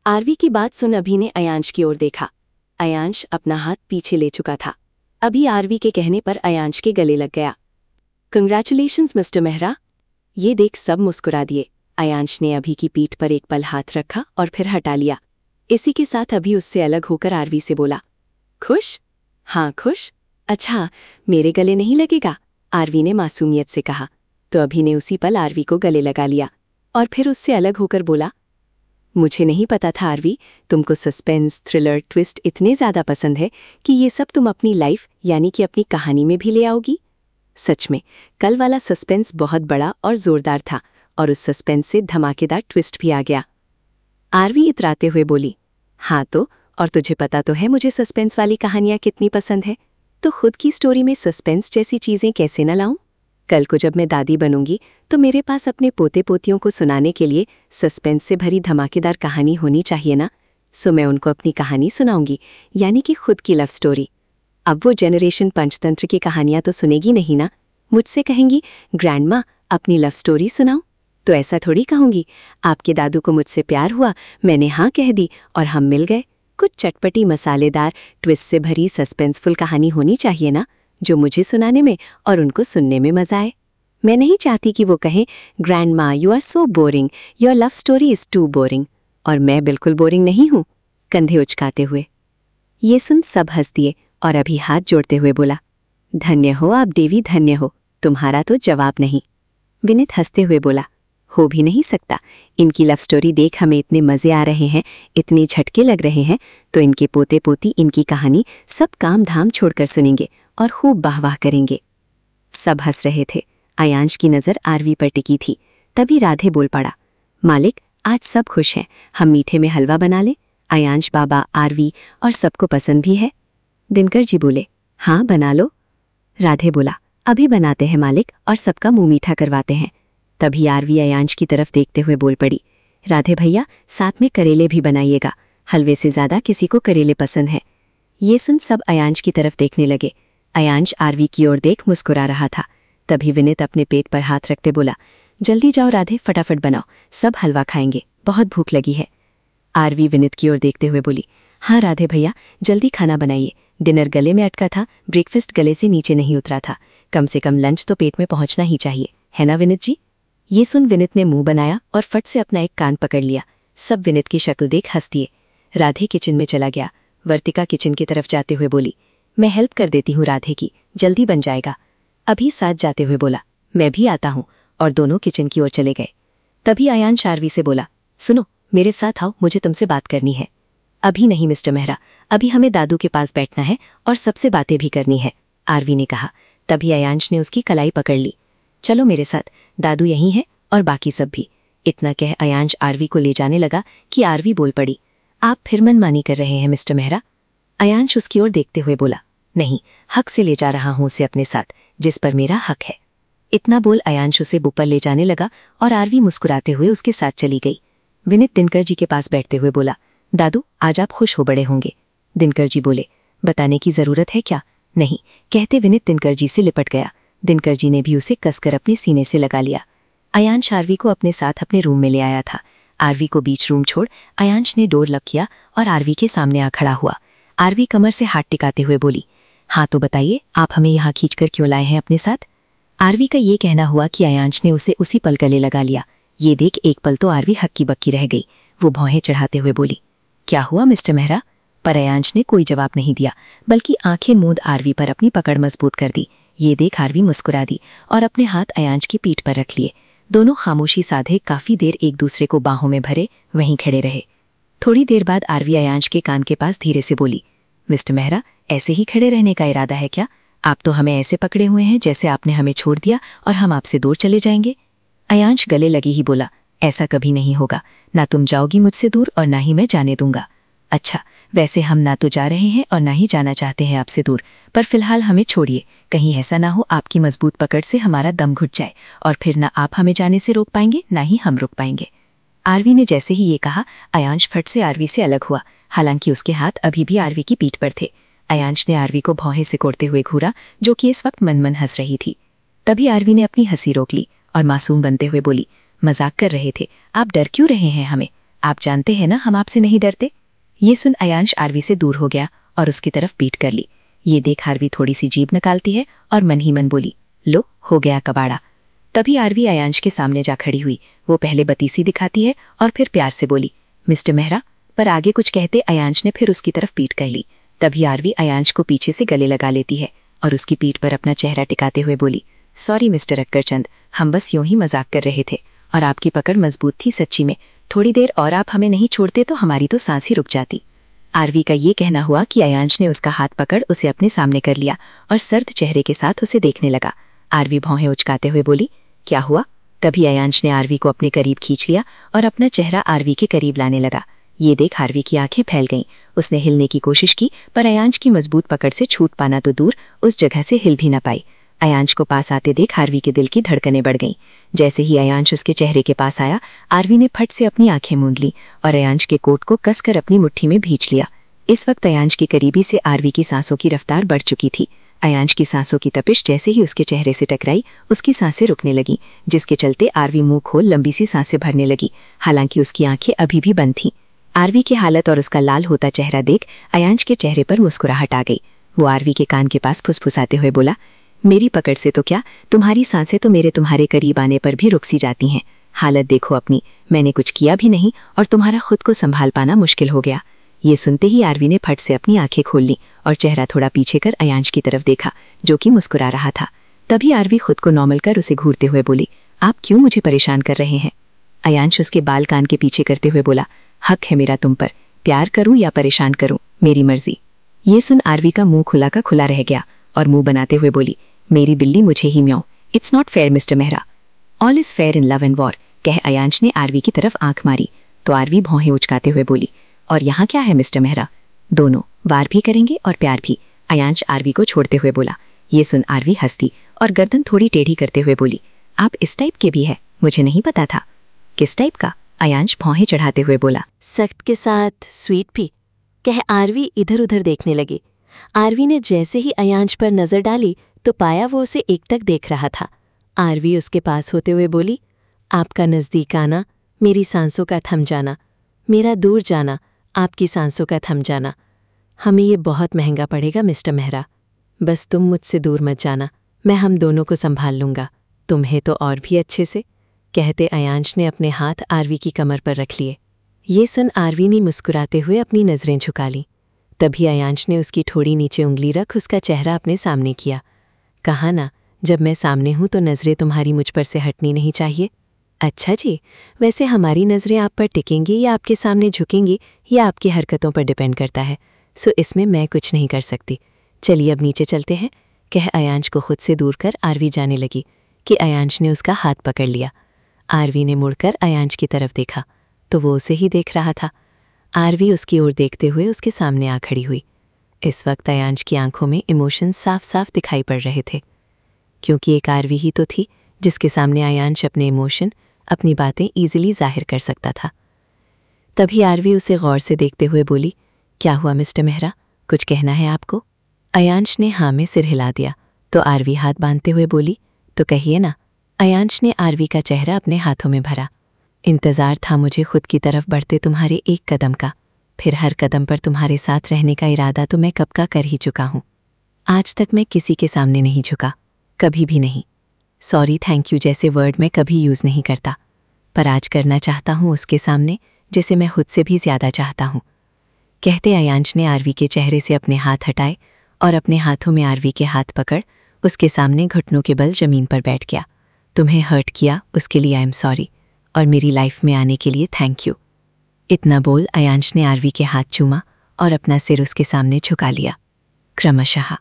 RV की बात सुन अभी ने अयांश की ओर देखा। अयांश अपना हाथ पीछे ले चुका था। अभी आरवी के कहने पर अयांश के गले लग गया। Congratulations mister Mehra. ये देख सब मुस्कुरा दिए। अयांश ने अभी की पीठ पर एक पल हाथ रखा और फिर हटा लिया। इसी के साथ अभी उससे अलग होकर आरवी से बोला, खुश? हाँ खुश। अच्छा, मेरे गले नहीं लगेगा? आरवी ने मासूमियत से कहा। तो अभी ने उसी पल आरवी को गले लगा लिया और फिर उससे अलग होकर बोला, मुझे नहीं पता था आरवी, तुमको सस्पेंस, थ्रिलर, ट्विस्ट इतने ज़्यादा पसंद है कि ये सब तुम अपनी लाइफ यानी कि अपनी कहानी में भी ले आओगी। सच में कल वाला सस्पेंस बहुत बड़ा और ज़ोरदार था और उस सस्पेंस से धमाकेदार ट्विस्ट भी आ गया। आरवी इतराते हुए बोली, हाँ तो, और तुझे पता तो है मुझे सस्पेंस वाली कहानियाँ कितनी पसंद है, तो खुद की स्टोरी में सस्पेंस जैसी चीज़ें कैसे न लाऊं? कल को जब मैं दादी बनूंगी तो मेरे पास अपने पोते पोतियों को सुनाने के लिए सस्पेंस से भरी धमाकेदार कहानी होनी चाहिए ना। सो मैं उनको अपनी कहानी सुनाऊंगी, यानी कि खुद की लव स्टोरी। अब वो जनरेशन पंचतंत्र की कहानियां तो सुनेगी नहीं ना। मुझसे कहेंगी, ग्रैंडमा अपनी लव स्टोरी सुनाओ। तो ऐसा थोड़ी कहूंगी, आपके दादू को मुझसे प्यार हुआ, मैंने हाँ कह दी और हम मिल गए। कुछ चटपटी मसालेदार ट्विस्ट से भरी सस्पेंसफुल कहानी होनी चाहिए ना, जो मुझे सुनाने में और उनको सुनने में मजा आए। मैं नहीं चाहती कि वो कहें, grandma you are so boring, your love story is too boring. और मैं बिल्कुल बोरिंग नहीं हूँ, कंधे उचकाते हुए। ये सुन सब हंस दिए और अभी हाथ जोड़ते हुए बोला, धन्य हो आप देवी, धन्य हो, तुम्हारा तो जवाब नहीं। विनीत हंसते हुए बोला, हो भी नहीं सकता, इनकी लव स्टोरी देख हमें इतने मजे आ रहे हैं, इतने झटके लग रहे हैं, तो इनके पोते पोती इनकी कहानी सब काम धाम छोड़कर सुनेंगे और खूब वाह करेंगे। सब हंस रहे थे। अयांश की नज़र आरवी पर टिकी थी। तभी राधे बोल पड़ा, मालिक आज सब खुश हैं, हम मीठे में हलवा बना लें। अयांश, बाबा, आरवी और सबको पसंद भी है। दिनकर जी बोले, हाँ बना लो। राधे बोला, अभी बनाते हैं मालिक और सबका मुंह मीठा करवाते हैं। तभी आरवी अयांश की तरफ देखते हुए बोल पड़ी, राधे भैया साथ में करेले भी बनाइएगा, हलवे से ज़्यादा किसी को करेले पसंद है। ये सुन सब अयांश की तरफ देखने लगे। अयांश आरवी की ओर देख मुस्कुरा रहा था। तभी विनीत अपने पेट पर हाथ रखते बोला, जल्दी जाओ राधे, फटाफट बनाओ, सब हलवा खाएंगे, बहुत भूख लगी है। आरवी विनीत की ओर देखते हुए बोली, हाँ राधे भैया जल्दी खाना बनाइए, डिनर गले में अटका था, ब्रेकफास्ट गले से नीचे नहीं उतरा था, कम से कम लंच तो पेट में पहुंचना ही चाहिए, है ना विनीत जी? ये सुन विनीत ने मुंह बनाया और फट से अपना एक कान पकड़ लिया। सब विनीत की शक्ल देख हंस दिए। राधे किचन में चला गया। वर्तिका किचन की तरफ जाते हुए बोली, मैं हेल्प कर देती हूँ राधे की, जल्दी बन जाएगा। अभी साथ जाते हुए बोला, मैं भी आता हूँ, और दोनों किचन की ओर चले गए। तभी अयांश आरवी से बोला, सुनो मेरे साथ आओ, मुझे तुमसे बात करनी है। अभी नहीं मिस्टर मेहरा, अभी हमें दादू के पास बैठना है और सबसे बातें भी करनी है, आरवी ने कहा। तभी अयांश ने उसकी कलाई पकड़ ली, चलो मेरे साथ, दादू यहीं है और बाकी सब भी। इतना कह अयांश आरवी को ले जाने लगा कि आरवी बोल पड़ी, आप फिर मनमानी कर रहे हैं मिस्टर मेहरा। अयांश उसकी ओर देखते हुए बोला, नहीं, हक से ले जा रहा हूं उसे अपने साथ, जिस पर मेरा हक है। इतना बोल अयांश उसे ऊपर ले जाने लगा और आरवी मुस्कुराते हुए उसके साथ चली गई। विनीत दिनकर जी के पास बैठते हुए बोला, दादू आज आप खुश हो बड़े होंगे। दिनकर जी बोले, बताने की जरूरत है क्या? नहीं, कहते विनीत दिनकर जी से लिपट गया। दिनकर जी ने भी उसे कसकर अपने सीने से लगा लिया। अयांश आरवी को अपने साथ अपने रूम में ले आया था। आरवी को बीच रूम छोड़ अयांश ने डोर लॉक किया और आरवी के सामने आ खड़ा हुआ। आरवी कमर से हाथ टिकाते हुए बोली, हाँ तो बताइए, आप हमें यहाँ खींचकर क्यों लाए हैं अपने साथ? आरवी का ये कहना हुआ कि अयांश ने उसे उसी पल गले लगा लिया। ये देख एक पल तो आरवी हक्की बक्की रह गई। वो भौहें चढ़ाते हुए बोली, क्या हुआ मिस्टर मेहरा? पर अयांश ने कोई जवाब नहीं दिया, बल्कि आंखें मूंद आरवी पर अपनी पकड़ मजबूत कर दी। ये देख आरवी मुस्कुरा दी और अपने हाथ अयांश की पीठ पर रख लिए। दोनों खामोशी साधे काफी देर एक दूसरे को बाहों में भरे वहीं खड़े रहे। थोड़ी देर बाद आरवी अयांश के कान के पास धीरे से बोली, मिस्टर मेहरा ऐसे ही खड़े रहने का इरादा है क्या? आप तो हमें ऐसे पकड़े हुए हैं जैसे आपने हमें छोड़ दिया और हम आपसे दूर चले जाएंगे। अयांश गले लगे ही बोला, ऐसा कभी नहीं होगा, ना तुम जाओगी मुझसे दूर और ना ही मैं जाने दूंगा। अच्छा, वैसे हम ना तो जा रहे हैं और ना ही जाना चाहते हैं आपसे दूर, पर फिलहाल हमें छोड़िए, कहीं ऐसा ना हो आपकी मजबूत पकड़ से हमारा दम घुट जाए और फिर ना आप हमें जाने से रोक पाएंगे ना ही हम रोक पाएंगे। आरवी ने जैसे ही ये कहा, अयांश फट से आरवी से अलग हुआ। हालांकि उसके हाथ अभी भी आरवी की पीठ पर थे। अयांश ने आरवी को भौहें से कोड़ते हुए घूरा, जो कि इस वक्त मन मन हंस रही थी। तभी आरवी ने अपनी हंसी रोक ली और मासूम बनते हुए बोली, मजाक कर रहे थे, आप डर क्यों रहे हैं हमें? आप जानते हैं ना हम आपसे नहीं डरते। ये सुन अयांश आरवी से दूर हो गया और उसकी तरफ पीठ कर ली। ये देख आरवी थोड़ी सी जीभ निकालती है और मन ही मन बोली, लो हो गया कबाड़ा। तभी आरवी अयांश के सामने जा खड़ी हुई। वो पहले बतीसी दिखाती है और फिर प्यार से बोली, मिस्टर मेहरा। पर आगे कुछ कहते अयांश ने फिर उसकी तरफ पीठ कर ली। तभी आरवी अयांश को पीछे से गले लगा लेती है और उसकी पीठ पर अपना चेहरा टिकाते हुए बोली, सॉरी मिस्टर अक्करचंद, हम बस यूं ही मजाक कर रहे थे और आपकी पकड़ मजबूत थी सच्ची में। थोड़ी देर और आप हमें नहीं छोड़ते तो हमारी तो सांस ही रुक जाती। आरवी का ये कहना हुआ कि अयांश ने उसका हाथ पकड़ उसे अपने सामने कर लिया और सर्द चेहरे के साथ उसे देखने लगा। आरवी भौहें उचकाते हुए बोली, क्या हुआ? तभी अयांश ने आरवी को अपने करीब खींच लिया और अपना चेहरा आरवी के करीब लाने लगा। ये देख आरवी की आंखें फैल गईं। उसने हिलने की कोशिश की पर अयांश की मजबूत पकड़ से छूट पाना तो दूर, उस जगह से हिल भी न पाई। अयांश को पास आते देख आरवी के दिल की धड़कनें बढ़ गईं। जैसे ही अयांश उसके चेहरे के पास आया, आरवी ने फट से अपनी आंखें मूंद ली और अयांश के कोट को कसकर अपनी मुट्ठी में भींच लिया। इस वक्त अयांश की करीबी से आरवी की सांसों की रफ्तार बढ़ चुकी थी। अयांश की सांसों की तपिश जैसे ही उसके चेहरे से टकराई, उसकी सांसें रुकने लगी, जिसके चलते आरवी मुंह खोल लंबी सी सांसें भरने लगी। हालांकि उसकी आंखें अभी भी बंद थीं। आरवी की हालत और उसका लाल होता चेहरा देख अयांश के चेहरे पर मुस्कुराहट आ गई। वो आरवी के कान के पास फुसफुसाते हुए बोला, मेरी पकड़ से तो क्या, तुम्हारी सांसें तो मेरे तुम्हारे करीब आने पर भी रुक सी जाती हैं। हालत देखो अपनी, मैंने कुछ किया भी नहीं और तुम्हारा खुद को संभाल पाना मुश्किल हो गया। ये सुनते ही आरवी ने फट से अपनी आंखें खोल ली और चेहरा थोड़ा पीछे कर अयांश की तरफ देखा, जो कि मुस्कुरा रहा था। तभी आरवी खुद को नॉर्मल कर उसे घूरते हुए बोली, आप क्यों मुझे परेशान कर रहे हैं? अयांश उसके बाल कान के पीछे करते हुए बोला, हक है मेरा तुम पर, प्यार करूं या परेशान करूं, मेरी मर्जी। ये सुन आरवी का मुंह खुला का खुला रह गया और मुंह बनाते हुए बोली, मेरी बिल्ली मुझे ही म्याऊं। It's not fair mister Mehra, all is fair in love and war, कह अयांश ने आरवी की तरफ आंख मारी। तो आरवी भौहें उचकाते हुए बोली, और यहाँ क्या है मिस्टर मेहरा, दोनों वार भी करेंगे और प्यार भी, अयांश आरवी को छोड़ते हुए बोला। ये सुन आरवी हंसती और गर्दन थोड़ी टेढ़ी करते हुए बोली, आप इस टाइप के भी है, मुझे नहीं पता था। किस टाइप का? अयांश भौहें चढ़ाते हुए बोला। सख्त के साथ स्वीट भी, कह आरवी इधर उधर देखने लगी। आरवी ने जैसे ही अयांश पर नजर डाली तो पाया वो उसे एकटक देख रहा था। आरवी उसके पास होते हुए बोली, आपका नज़दीक आना, मेरी सांसों का थम जाना, मेरा दूर जाना, आपकी सांसों का थम जाना। हमें ये बहुत महंगा पड़ेगा मिस्टर मेहरा। बस तुम मुझसे दूर मत जाना, मैं हम दोनों को संभाल लूँगा, तुम्हें तो और भी अच्छे से, कहते अयांश ने अपने हाथ आरवी की कमर पर रख लिए। ये सुन आरवी ने मुस्कुराते हुए अपनी नज़रें झुका ली। तभी अयांश ने उसकी थोड़ी नीचे उंगली रख उसका चेहरा अपने सामने किया। कहा ना, जब मैं सामने हूं तो नज़रें तुम्हारी मुझ पर से हटनी नहीं चाहिए। अच्छा जी, वैसे हमारी नज़रें आप पर टिकेंगी या आपके सामने झुकेंगी या आपकी हरकतों पर डिपेंड करता है, सो इसमें मैं कुछ नहीं कर सकती। चलिए अब नीचे चलते हैं, कह अयांश को खुद से दूर कर आरवी जाने लगी कि अयांश ने उसका हाथ पकड़ लिया। आरवी ने मुड़कर अयांश की तरफ देखा तो वो उसे ही देख रहा था। आरवी उसकी ओर देखते हुए उसके सामने आ खड़ी हुई। इस वक्त अयांश की आंखों में इमोशन साफ साफ दिखाई पड़ रहे थे, क्योंकि एक आरवी ही तो थी जिसके सामने अयांश अपने इमोशन, अपनी बातें ईजिली जाहिर कर सकता था। तभी आरवी उसे गौर से देखते हुए बोली, क्या हुआ मिस्टर मेहरा, कुछ कहना है आपको? अयांश ने हाँ में सिर हिला दिया तो आरवी हाथ बांधते हुए बोली, तो कहिए ना। अयांश ने आरवी का चेहरा अपने हाथों में भरा। इंतज़ार था मुझे खुद की तरफ बढ़ते तुम्हारे एक कदम का, फिर हर कदम पर तुम्हारे साथ रहने का इरादा तो मैं कब का कर ही चुका हूँ। आज तक मैं किसी के सामने नहीं झुका, कभी भी नहीं। सॉरी थैंक यू जैसे वर्ड मैं कभी यूज़ नहीं करता, पर आज करना चाहता हूँ उसके सामने जिसे मैं खुद से भी ज़्यादा चाहता हूँ, कहते अयांश ने आरवी के चेहरे से अपने हाथ हटाए और अपने हाथों में आरवी के हाथ पकड़ उसके सामने घुटनों के बल ज़मीन पर बैठ गया। तुम्हें हर्ट किया उसके लिए आई एम सॉरी, और मेरी लाइफ में आने के लिए थैंक यू। इतना बोल अयांश ने आरवी के हाथ चूमा और अपना सिर उसके सामने झुका लिया क्रमशः।